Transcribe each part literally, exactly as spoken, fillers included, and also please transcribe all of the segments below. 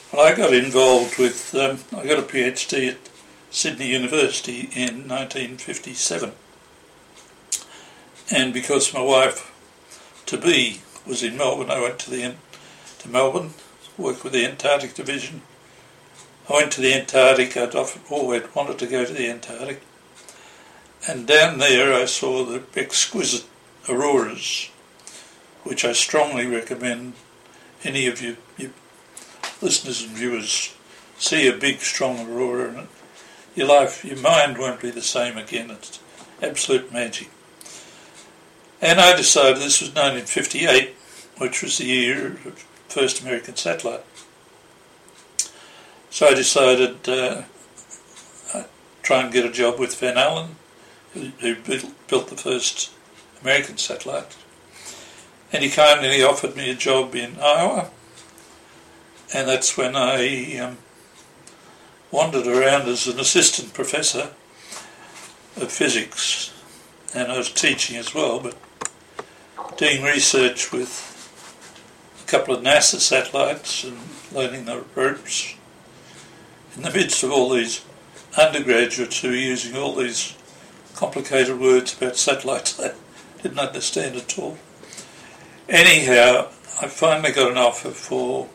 Well, I got involved with, um, I got a PhD at Sydney University in nineteen fifty-seven. And because my wife-to-be was in Melbourne, I went to the to Melbourne, worked with the Antarctic Division. I went to the Antarctic. I'd often always wanted to go to the Antarctic. And down there I saw the exquisite auroras, which I strongly recommend any of you, you listeners and viewers see a big, strong aurora, and your life, your mind won't be the same again. It's absolute magic. And I decided, this was nineteen fifty-eight, which was the year of the first American satellite. So I decided uh, I'd try and get a job with Van Allen, who, who built the first American satellite. And he kindly offered me a job in Iowa. And that's when I um, wandered around as an assistant professor of physics. And I was teaching as well, but doing research with a couple of NASA satellites and learning the ropes. In the midst of all these undergraduates who were using all these complicated words about satellites I didn't understand at all. Anyhow, I finally got an offer for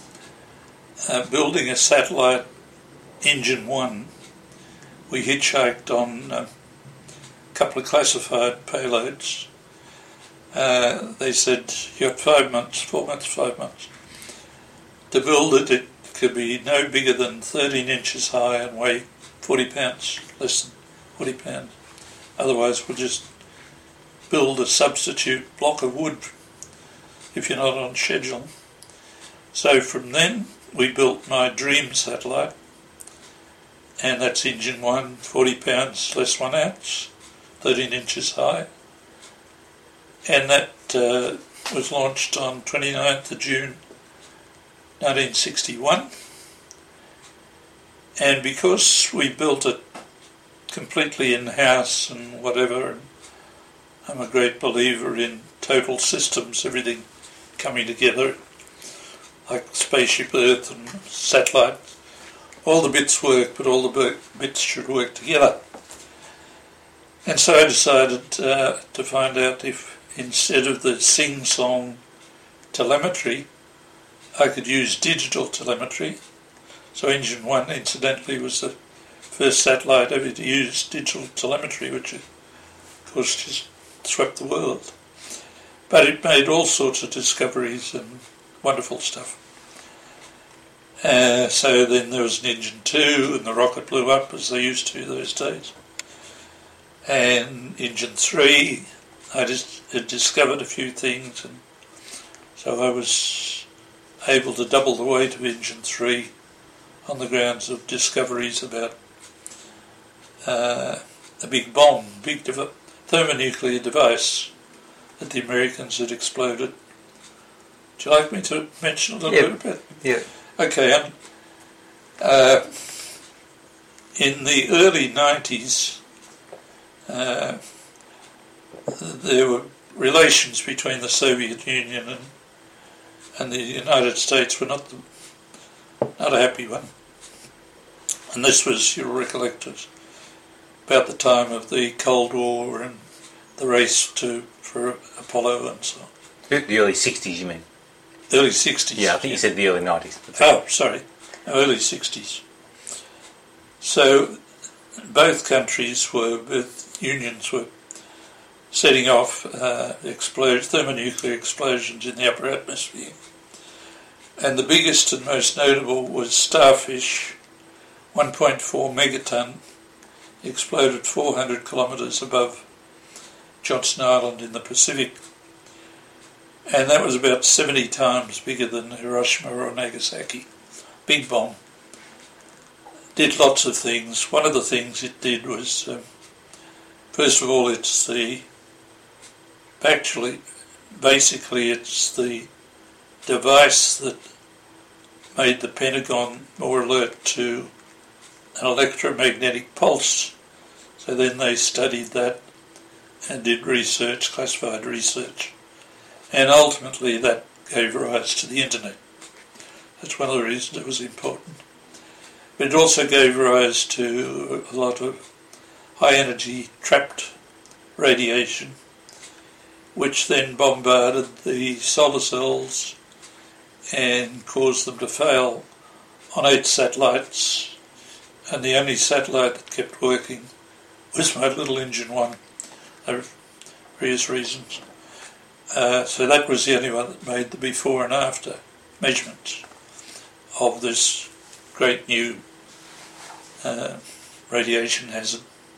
uh, building a satellite engine one. We hitchhiked on uh, a couple of classified payloads. Uh, they said, you have five months, four months, five months. To build it, it could be no bigger than thirteen inches high and weigh forty pounds, less than forty pounds. Otherwise, we'll just build a substitute block of wood if you're not on schedule. So from then, we built my dream satellite, and that's engine one, forty pounds, less one ounce, thirteen inches high. And that uh, was launched on twenty-ninth of June nineteen sixty-one. And because we built it completely in-house and whatever, I'm a great believer in total systems, everything coming together, like Spaceship Earth and satellite. All the bits work, but all the bits should work together. And so I decided uh, to find out if, instead of the sing-song telemetry, I could use digital telemetry. So Engine one, incidentally, was the first satellite ever to use digital telemetry, which, of course, just swept the world. But it made all sorts of discoveries and wonderful stuff. Uh, so then there was an Engine two, and the rocket blew up, as they used to those days. And Engine three, I just had discovered a few things, and so I was able to double the weight of Engine three on the grounds of discoveries about uh, a big bomb, big dev- thermonuclear device that the Americans had exploded. Would you like me to mention a little yep. bit about it? Yeah. Okay. Um, uh, in the early nineties, uh, there were relations between the Soviet Union and and the United States were not the, not a happy one. And this was, you'll recollect, it, about the time of the Cold War and the race to for Apollo and so on. The early sixties, you mean? Early sixties. Yeah, I think you said the early nineties. Oh, sorry, early sixties. So both countries were, both unions were setting off uh, explosions, thermonuclear explosions in the upper atmosphere. And the biggest and most notable was Starfish, one point four megaton, exploded four hundred kilometres above Johnston Island in the Pacific. And that was about seventy times bigger than Hiroshima or Nagasaki. Big bomb. Did lots of things. One of the things it did was, um, first of all, it's the Actually, basically it's the device that made the Pentagon more alert to an electromagnetic pulse. So then they studied that and did research, classified research. And ultimately that gave rise to the internet. That's one of the reasons it was important. But it also gave rise to a lot of high energy trapped radiation, which then bombarded the solar cells and caused them to fail on eight satellites, and the only satellite that kept working was my little engine one, for various reasons. Uh, so that was the only one that made the before and after measurements of this great new uh, radiation hazard.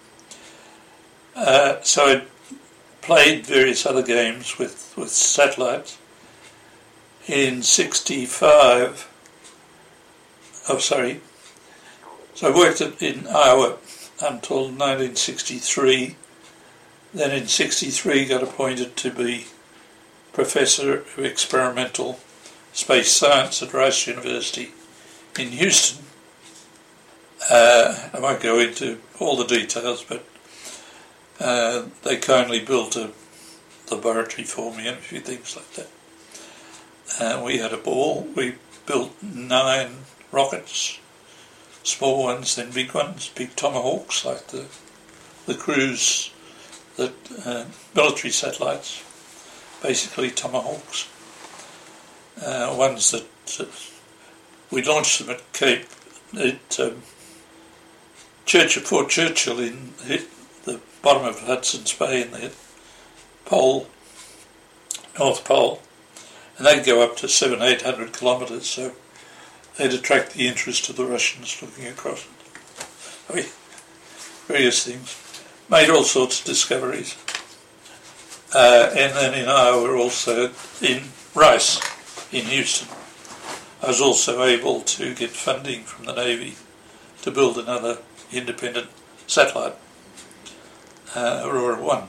Uh, so I played various other games with, with satellites. In sixty-five, oh sorry, so I worked at, in Iowa until nineteen sixty-three. Then in sixty-three got appointed to be Professor of Experimental Space Science at Rice University in Houston. Uh, I won't go into all the details, but uh, they kindly built a laboratory for me and a few things like that. Uh, we had a ball. We built nine rockets, small ones, then big ones, big tomahawks like the the cruise, the uh, military satellites, basically tomahawks. Uh, ones that uh, we launched them at Cape, at um, Church of Fort Churchill in the bottom of Hudson's Bay in the pole, North Pole, and they'd go up to seven, eight hundred kilometres, so they'd attract the interest of the Russians looking across it. I mean, various things. Made all sorts of discoveries. Uh, and then in Iowa also, in Rice, in Houston, I was also able to get funding from the Navy to build another independent satellite, uh, Aurora one.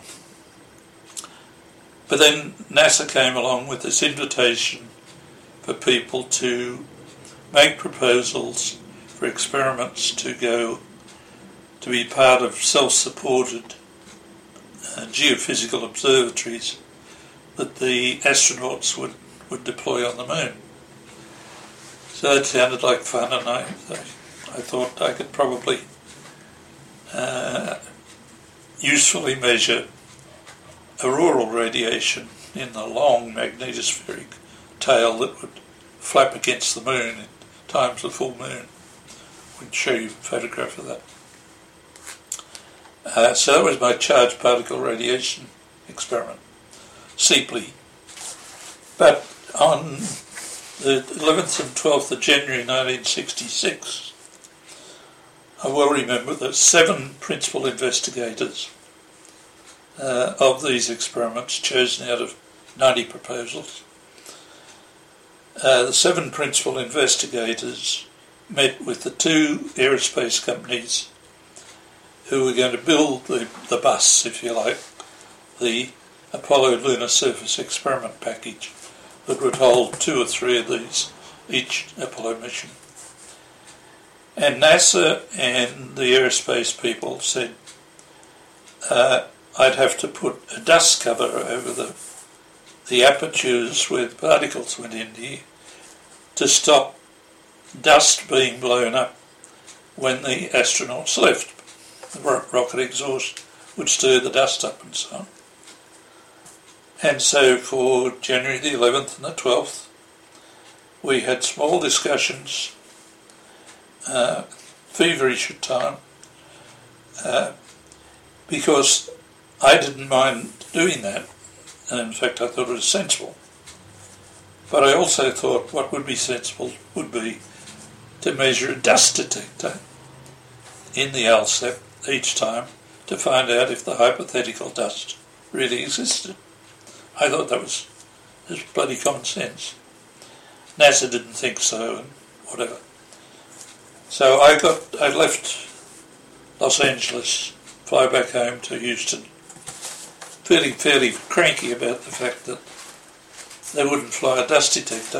But then NASA came along with this invitation for people to make proposals for experiments to go to be part of self-supported uh, geophysical observatories that the astronauts would, would deploy on the moon. So that sounded like fun, and I, I thought I could probably uh, usefully measure auroral radiation in the long magnetospheric tail that would flap against the moon in times of full moon. We'd show you a photograph of that. Uh, so that was my charged particle radiation experiment, C P L I. But on the eleventh and twelfth of January nineteen sixty-six, I well remember that seven principal investigators uh, of these experiments, chosen out of ninety proposals, uh, the seven principal investigators met with the two aerospace companies who were going to build the, the bus, if you like, the Apollo Lunar Surface Experiment package that would hold two or three of these each Apollo mission. And NASA and the aerospace people said uh, I'd have to put a dust cover over the the apertures where the particles went in here to stop dust being blown up when the astronauts left. The rocket exhaust would stir the dust up and so on. And so for January the eleventh and the twelfth, we had small discussions, uh, feverish at time, uh, because I didn't mind doing that, and in fact I thought it was sensible. But I also thought what would be sensible would be to measure a dust detector in the L S E P each time to find out if the hypothetical dust really existed. I thought that was, was bloody common sense. NASA didn't think so, and whatever. So I got, I left Los Angeles, fly back home to Houston, feeling fairly cranky about the fact that they wouldn't fly a dust detector.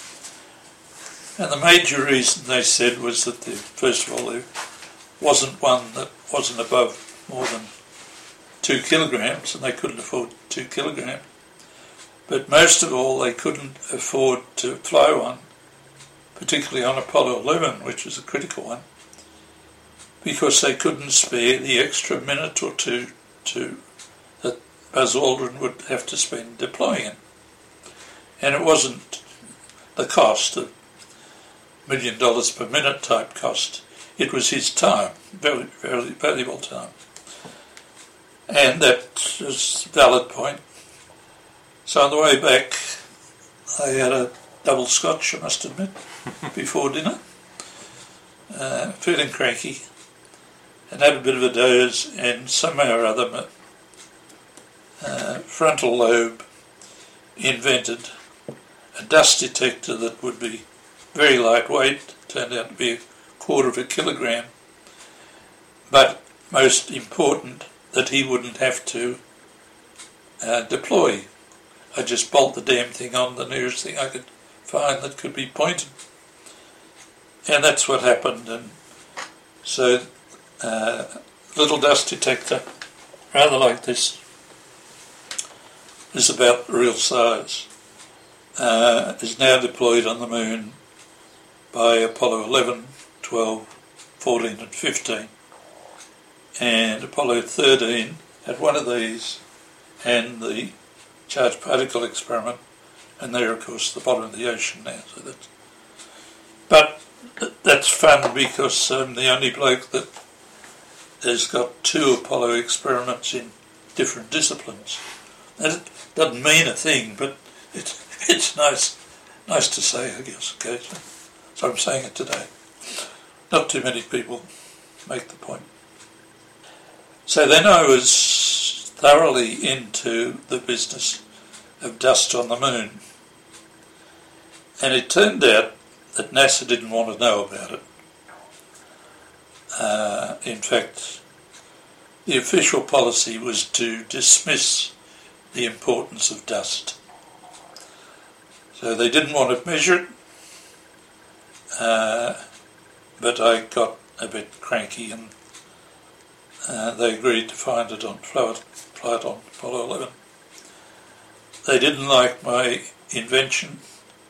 And the major reason they said was that, the, first of all, there wasn't one that wasn't above more than two kilograms, and they couldn't afford two kilograms. But most of all, they couldn't afford to fly one particularly on Apollo eleven, which was a critical one, because they couldn't spare the extra minute or two to that Buzz Aldrin would have to spend deploying it. And it wasn't the cost, the million dollars per minute type cost. It was his time, very, very valuable time. And that was a valid point. So on the way back, I had a double scotch, I must admit, before dinner, uh, feeling cranky, and had a bit of a doze, and somehow or other my uh, frontal lobe invented a dust detector that would be very lightweight, turned out to be a quarter of a kilogram, but most important, that he wouldn't have to uh, deploy. I just bolt the damn thing on the nearest thing I could find that could be pointed. And that's what happened. And so, uh, little dust detector, rather like this, is about the real size, uh, is now deployed on the moon by Apollo eleven, twelve, fourteen and fifteen. And Apollo thirteen had one of these and the charged particle experiment, and they're of course the bottom of the ocean now. So that's, but that's fun because I'm the only bloke that has got two Apollo experiments in different disciplines. That doesn't mean a thing, but it's it's nice nice to say, I guess, occasionally. So I'm saying it today. Not too many people make the point. So then I was thoroughly into the business of dust on the moon. And it turned out that NASA didn't want to know about it. Uh, in fact, the official policy was to dismiss the importance of dust. So they didn't want to measure it, uh, but I got a bit cranky and Uh, they agreed to find it on flight, flight on Apollo eleven. They didn't like my invention,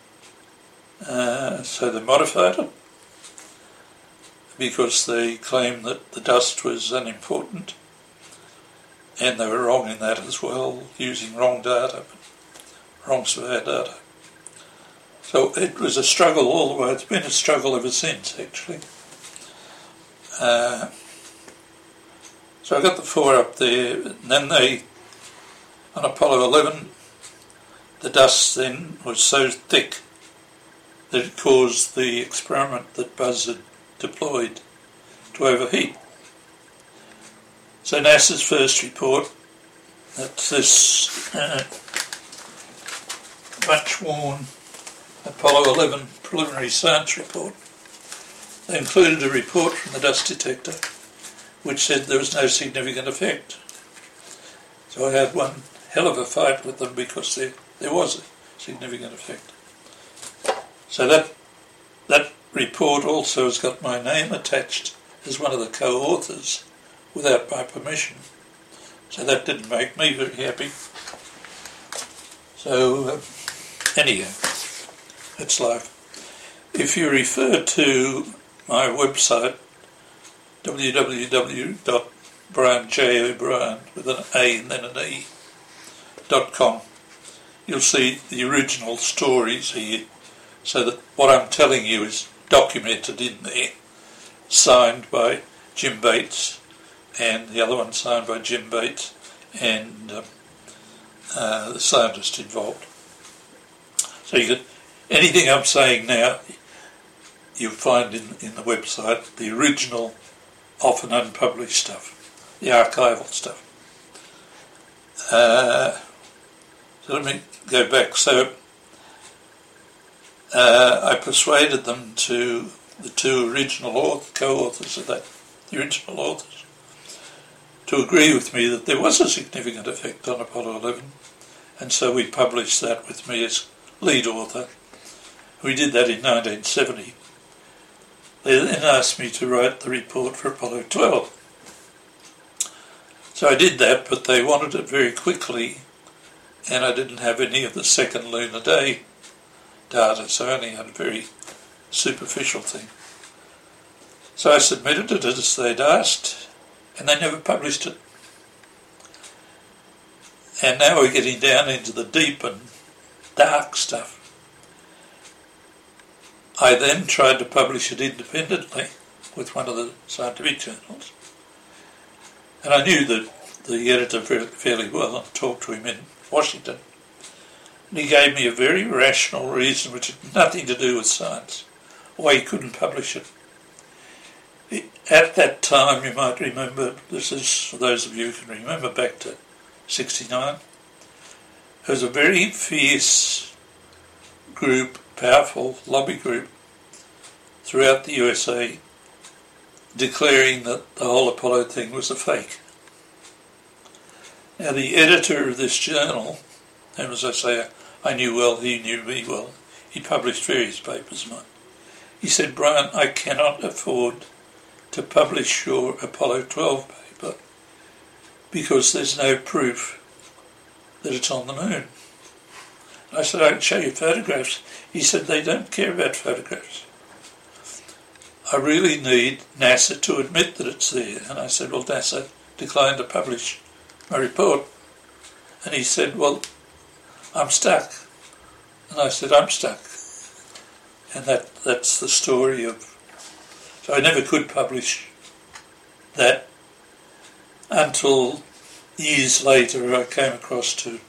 uh, so they modified it because they claimed that the dust was unimportant, and they were wrong in that as well, using wrong data, wrong survey data. So it was a struggle all the way. It's been a struggle ever since, actually. Uh, So I got the four up there, and then they, on Apollo eleven, the dust then was so thick that it caused the experiment that Buzz had deployed to overheat. So NASA's first report, that's this uh, much worn Apollo eleven preliminary science report. They included a report from the dust detector which said there was no significant effect. So I had one hell of a fight with them because there, there was a significant effect. So that that report also has got my name attached as one of the co-authors without my permission. So that didn't make me very happy. So uh, anyhow, it's life. If you refer to my website, w w w dot brian j o'brien with an A and then an E dot com, you'll see the original stories here, so that what I'm telling you is documented in there, signed by Jim Bates, and the other one signed by Jim Bates and um, uh, the scientist involved. So you could, anything I'm saying now, you'll find in, in the website, the original, often unpublished stuff, the archival stuff. Uh, so let me go back. So uh, I persuaded them to, the two original author, co-authors of that, the original authors, to agree with me that there was a significant effect on Apollo eleven, and so we published that with me as lead author. We did that in nineteen seventy. They then asked me to write the report for Apollo twelve. So I did that, but they wanted it very quickly, and I didn't have any of the second lunar day data, so I only had very superficial thing. So I submitted it as they'd asked, and they never published it. And now we're getting down into the deep and dark stuff. I then tried to publish it independently with one of the scientific journals. And I knew the, the editor fairly well and talked to him in Washington. And he gave me a very rational reason which had nothing to do with science, why he couldn't publish it. it. At that time, you might remember, this is for those of you who can remember back to sixty-nine, there was a very fierce group, powerful lobby group throughout the U S A declaring that the whole Apollo thing was a fake. Now the editor of this journal, and as I say, I knew well, he knew me well, he published various papers of mine. He said, Brian, I cannot afford to publish your Apollo twelve paper because there's no proof that it's on the moon. I said, I can show you photographs. He said, they don't care about photographs. I really need NASA to admit that it's there. And I said, well, NASA declined to publish my report. And he said, well, I'm stuck. And I said, I'm stuck. And that that's the story of... So I never could publish that until years later I came across to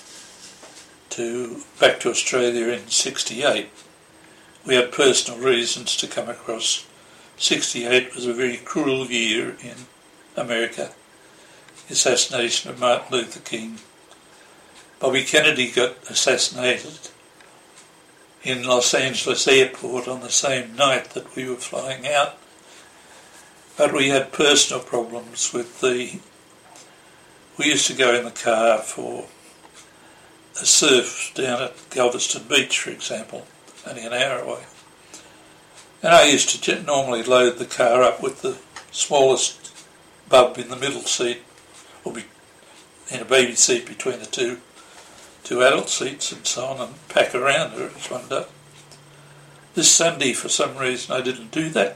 to back to Australia in sixty-eight. We had personal reasons to come across. sixty-eight was a very cruel year in America. The assassination of Martin Luther King. Bobby Kennedy got assassinated in Los Angeles airport on the same night that we were flying out. But we had personal problems with the... We used to go in the car for a surf down at Galveston Beach, for example, only an hour away. And I used to normally load the car up with the smallest bub in the middle seat, or be in a baby seat between the two two adult seats and so on, and pack around her as one does. This Sunday, for some reason, I didn't do that.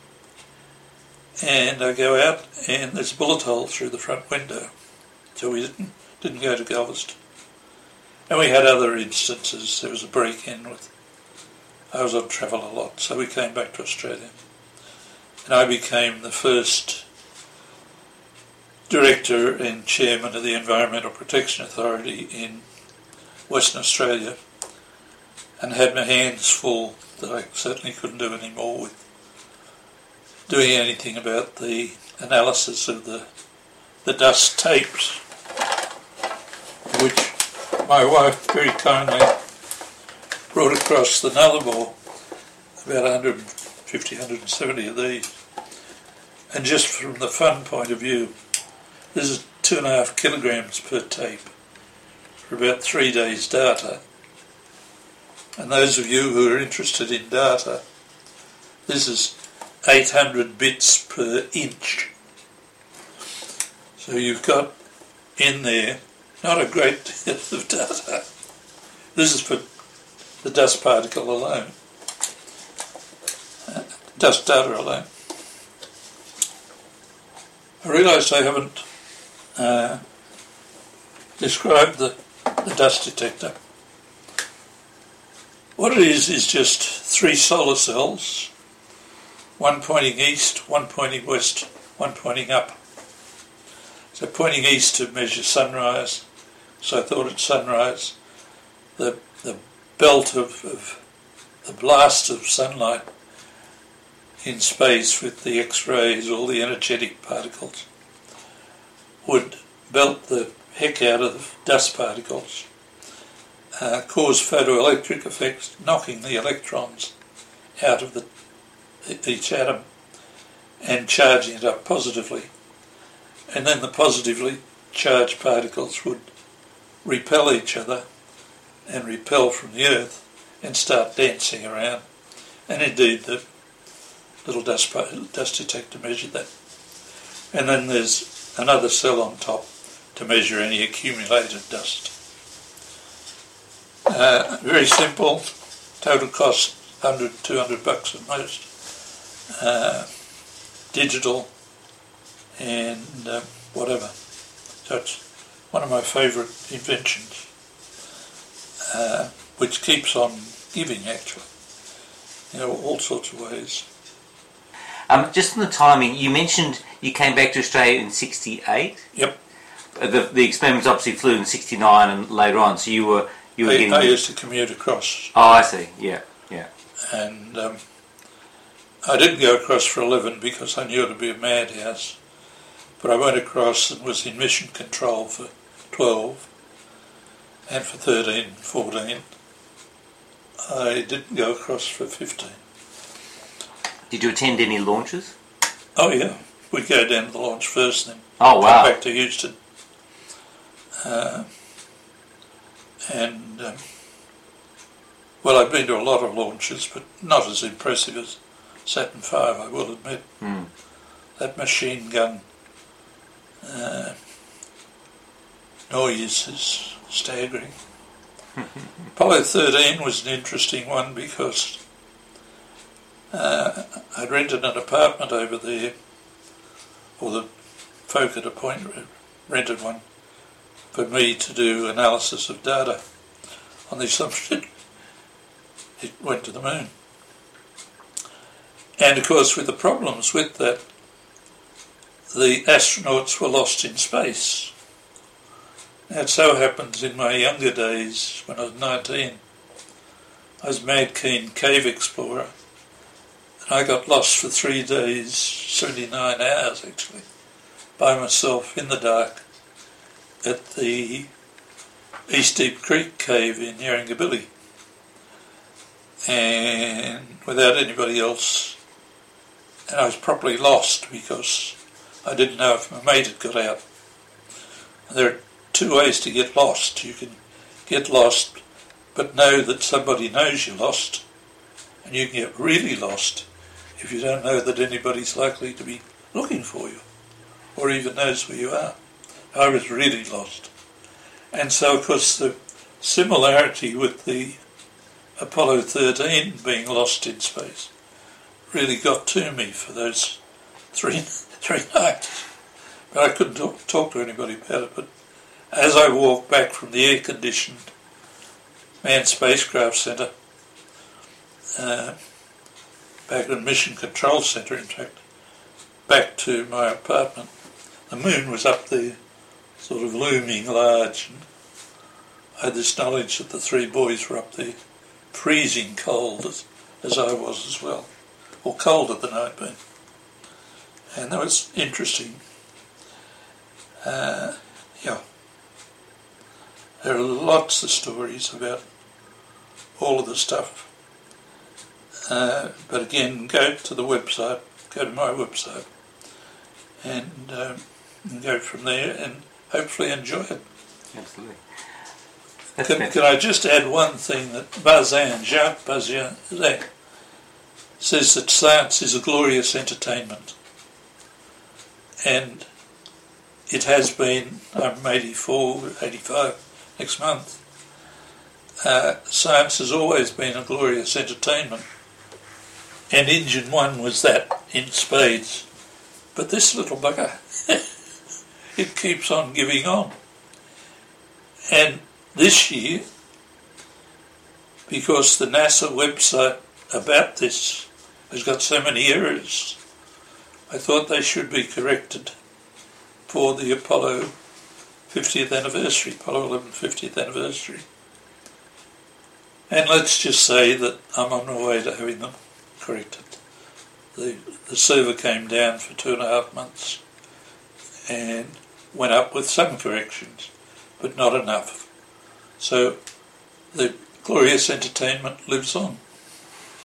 And I go out, and there's a bullet hole through the front window. So we didn't didn't go to Galveston. And we had other instances. There was a break-in with... I was on travel a lot, so we came back to Australia. And I became the first director and chairman of the Environmental Protection Authority in Western Australia, and had my hands full that I certainly couldn't do any more with doing anything about the analysis of the the dust tapes, which my wife very kindly brought across the Nullarbor, about one hundred fifty, one hundred seventy of these. And just from the fun point of view, this is two and a half kilograms per tape for about three days' data. And those of you who are interested in data, this is eight hundred bits per inch. So you've got in there not a great deal of data. This is for the dust particle alone, uh, dust data alone. I realised I haven't uh, described the, the dust detector. What it is is just three solar cells, one pointing east, one pointing west, one pointing up. So pointing east to measure sunrise, so I thought it's sunrise. The the belt of, of the blast of sunlight in space with the X-rays, all the energetic particles, would belt the heck out of dust particles, uh, cause photoelectric effects, knocking the electrons out of the each atom and charging it up positively. And then the positively charged particles would repel each other and repel from the Earth and start dancing around. And indeed the little dust, dust detector measured that. And then there's another cell on top to measure any accumulated dust. Uh, very simple, total cost one hundred, two hundred bucks at most, uh, digital and uh, whatever. So it's one of my favourite inventions, uh, which keeps on giving actually, you know, all sorts of ways. Um, just on the timing, you mentioned you came back to Australia in sixty-eight. Yep. The the experiments obviously flew in sixty-nine and later on, so you were you were I, getting. I used to commute across. Oh, I see. Yeah, yeah. And um, I didn't go across for eleven because I knew it would be a madhouse. But I went across and was in mission control for twelve, and for thirteen, fourteen. I didn't go across for fifteen. Did you attend any launches? Oh yeah, we'd go down to the launch first, then Oh wow! come back to Houston. Uh, and um, well, I've been to a lot of launches, but not as impressive as Saturn five, I will admit. Mm. That machine gun uh, noise is staggering. Apollo thirteen was an interesting one because uh, I'd rented an apartment over there, or the folk at a point rented one, for me to do analysis of data on the assumption it went to the moon. And of course with the problems with that, the astronauts were lost in space. Now it so happens in my younger days, when I was nineteen, I was a mad keen cave explorer, and I got lost for three days, seventy-nine hours actually, by myself in the dark at the East Deep Creek cave in Yarrangobilly, and without anybody else, and I was properly lost because I didn't know if my mate had got out. And there are two ways to get lost. You can get lost but know that somebody knows you're lost, and you can get really lost if you don't know that anybody's likely to be looking for you or even knows where you are. I was really lost. And so, of course, the similarity with the Apollo thirteen being lost in space really got to me for those three three nights. But I couldn't talk, talk to anybody about it. But as I walked back from the air-conditioned Manned Spacecraft Centre, uh, back in Mission Control Centre, in fact, back to my apartment, the moon was up there, sort of looming large, and I had this knowledge that the three boys were up there, freezing cold as, as I was as well, or colder than I'd been. And that was interesting. Uh, yeah. There are lots of stories about all of the stuff. Uh, but again, go to the website, go to my website, and, um, and go from there and hopefully enjoy it. Absolutely. Can, can I just add one thing that Bazin, Jacques Bazin, says that science is a glorious entertainment. And it has been, I'm eighty-four, eighty-five next month. Uh, science has always been a glorious entertainment. And Engine One was that in spades. But this little bugger, it keeps on giving on. And this year, because the NASA website about this has got so many errors, I thought they should be corrected for the Apollo fiftieth anniversary, Apollo eleven fiftieth anniversary. And let's just say that I'm on my way to having them corrected. The, the server came down for two and a half months and went up with some corrections, but not enough. So the glorious entertainment lives on.